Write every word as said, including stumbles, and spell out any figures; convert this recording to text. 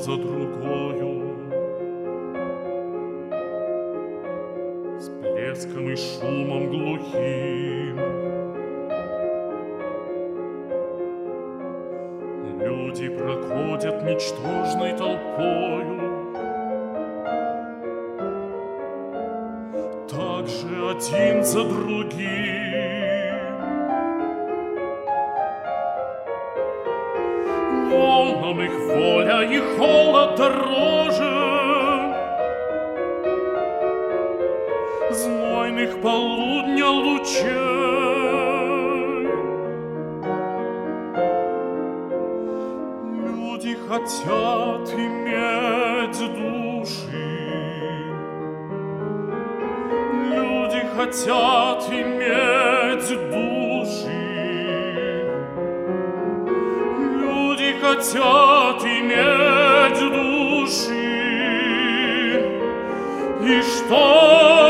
за другою, с плеском и шумом глухим. Люди проходят ничтожной толпою, также один за другим. Волнам их воля и холод дороже знойных полудня лучей. Люди хотят иметь души, люди хотят иметь души, люди хотят иметь души. И что